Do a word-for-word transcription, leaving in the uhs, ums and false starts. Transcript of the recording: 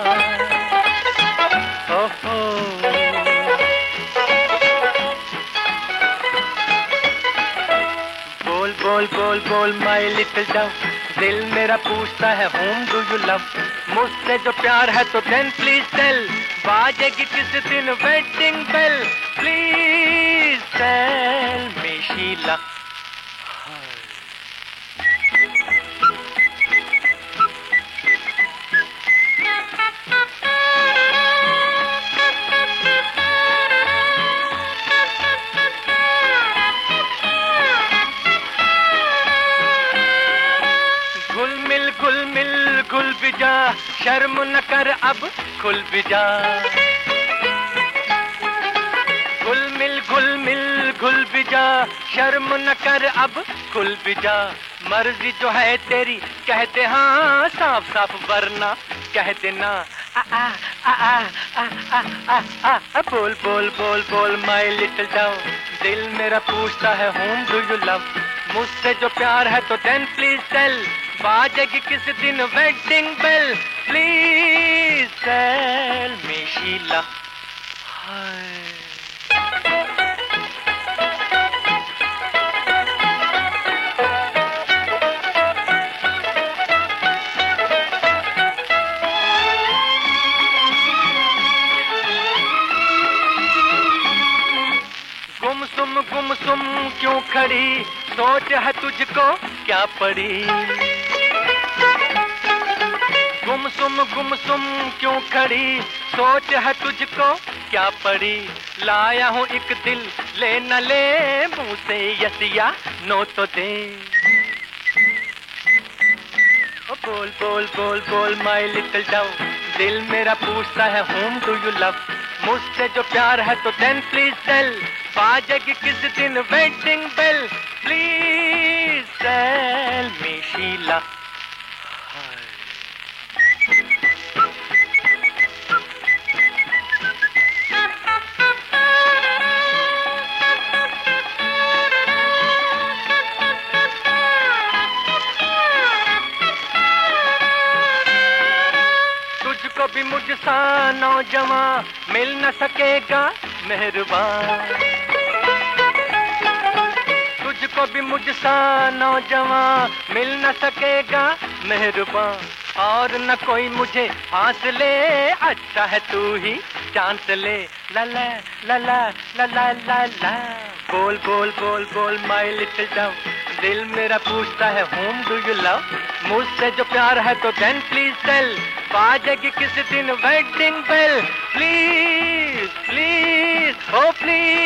ओहो बोल बोल बोल बोल माय लिटिल डव, दिल मेरा पूछता है whom do you love। मुझसे जो प्यार है तो then please tell, बाजेगी किस दिन wedding bell, please tell me Sheela. घुल मिल घुल मिल घुल भी जा, शर्म न कर अब खुल भी जा। घुल मिल घुल मिल घुल भी जा, शर्म न कर अब खुल भी जा। मर्जी जो है तेरी कह दे हाँ साफ साफ, वरना कह देना आ आ आ आ आ आ आ आ। बोल बोल बोल बोल माय लिटिल डव, दिल मेरा पूछता है whom do you love। मुझसे जो प्यार है तो then please tell, बाजेगी किस दिन wedding bell, please tell me Sheela. गुमसुम गुमसुम क्यों खड़ी, सोच है तुझको क्या पड़ी। गुमसुम गुमसुम क्यों खड़ी, सोच है तुझको क्या पड़ी। लाया हूँ एक दिल ले न ले, मुँह से यस या नो तो दे। ओ बोल बोल बोल बोल माय लिटिल डव, दिल मेरा पूछता है whom do you love। मुझसे जो प्यार है तो then please tell, बाजेगी किस दिन wedding bell, please tell me Sheela. तुझको भी मुझसा नौजवान मिल न सकेगा मेहरबान। तुझको भी मुझसा नौजवान मिल न सकेगा मेहरबान, और न कोई मुझे फासले, अच्छा है तू ही चांस ले। ला ला ला ला ला ला ला ला। बोल बोल बोल बोल माय लिटिल डव, दिल मेरा पूछता है whom do you love। मुझसे जो प्यार है तो then please tell, बाजेगी किस दिन wedding bell, please please oh please.